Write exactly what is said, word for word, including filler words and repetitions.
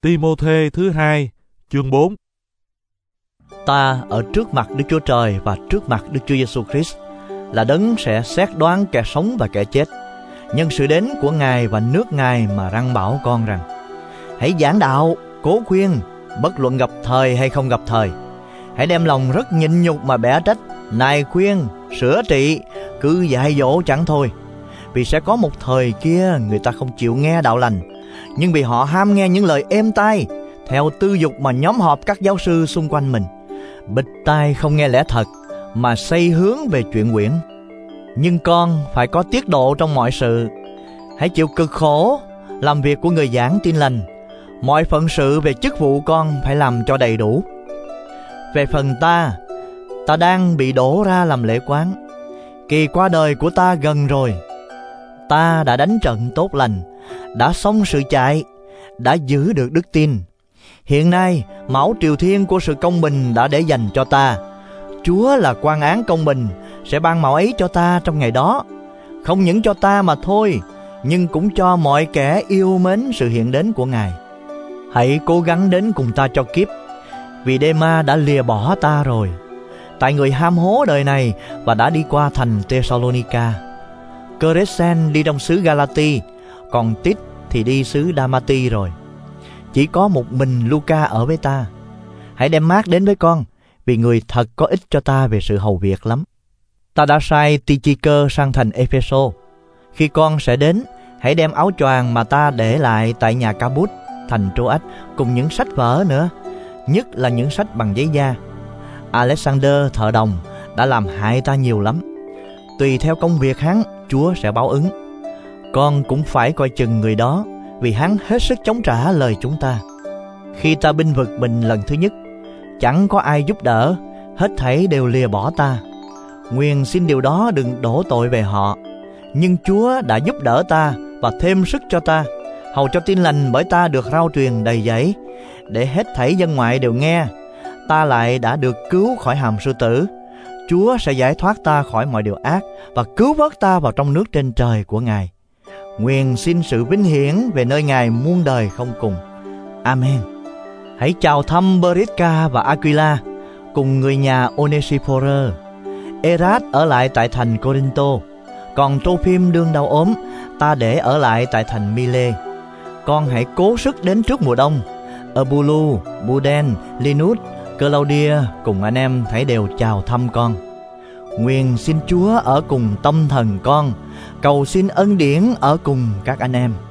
Ti-mô-thê thứ hai, chương bốn. Ta ở trước mặt Đức Chúa Trời và trước mặt Đức Chúa Giêsu Christ là đấng sẽ xét đoán kẻ sống và kẻ chết, nhân sự đến của Ngài và nước Ngài mà răn bảo con rằng: hãy giảng đạo, cố khuyên, bất luận gặp thời hay không gặp thời. Hãy đem lòng rất nhịn nhục mà bẻ trách, nài khuyên, sửa trị, cứ dạy dỗ chẳng thôi. Vì sẽ có một thời kia người ta không chịu nghe đạo lành, nhưng vì họ ham nghe những lời êm tai, theo tư dục mà nhóm họp các giáo sư xung quanh mình, bịt tai không nghe lẽ thật, mà xây hướng về chuyện quyển. Nhưng con phải có tiết độ trong mọi sự. Hãy chịu cực khổ, làm việc của người giảng tin lành. Mọi phận sự về chức vụ con phải làm cho đầy đủ. Về phần ta, ta đang bị đổ ra làm lễ quán. Kỳ qua đời của ta gần rồi. Ta đã đánh trận tốt lành, đã xong sự chạy, đã giữ được đức tin. Hiện nay mão triều thiên của sự công bình đã để dành cho ta. Chúa là quan án công bình, sẽ ban mão ấy cho ta trong ngày đó. Không những cho ta mà thôi, nhưng cũng cho mọi kẻ yêu mến sự hiện đến của Ngài. Hãy cố gắng đến cùng ta cho kíp, vì Đê-ma đã lìa bỏ ta rồi, tại người ham hố đời này và đã đi qua thành Tê-sa-lô-ni-ca. Cờ-rét-sen đi trong xứ Ga-la-ti, còn Tít thì đi xứ Đa-ma-ti rồi. Chỉ có một mình Lu-ca ở với ta. Hãy đem Mác đến với con, vì người thật có ích cho ta về sự hầu việc lắm. Ta đã sai Ti-chi-cơ sang thành Ê-phê-sô. Khi con sẽ đến, hãy đem áo choàng mà ta để lại tại nhà Ca-bút, thành Trô-ách, cùng những sách vở nữa, nhất là những sách bằng giấy da. Alexander thợ đồng đã làm hại ta nhiều lắm. Tùy theo công việc hắn, Chúa sẽ báo ứng. Con cũng phải coi chừng người đó, vì hắn hết sức chống trả lời chúng ta. Khi ta binh vực mình lần thứ nhất, chẳng có ai giúp đỡ, hết thảy đều lìa bỏ ta. Nguyện xin điều đó đừng đổ tội về họ. Nhưng Chúa đã giúp đỡ ta và thêm sức cho ta, hầu cho tin lành bởi ta được rao truyền đầy dẫy, để hết thảy dân ngoại đều nghe. Ta lại đã được cứu khỏi hàm sư tử. Chúa sẽ giải thoát ta khỏi mọi điều ác và cứu vớt ta vào trong nước trên trời của Ngài. Nguyện xin sự vinh hiển về nơi Ngài muôn đời không cùng. Amen. Hãy chào thăm Prisca và Aquila cùng người nhà Onesiphore. Erat ở lại tại thành Corinto, còn Trophim đương đau ốm, ta để ở lại tại thành Mile. Con hãy cố sức đến trước mùa đông. Eubulu, Buden, Linus, Claudia cùng anh em hãy đều chào thăm con. Nguyện xin Chúa ở cùng tâm thần con, cầu xin ân điển ở cùng các anh em.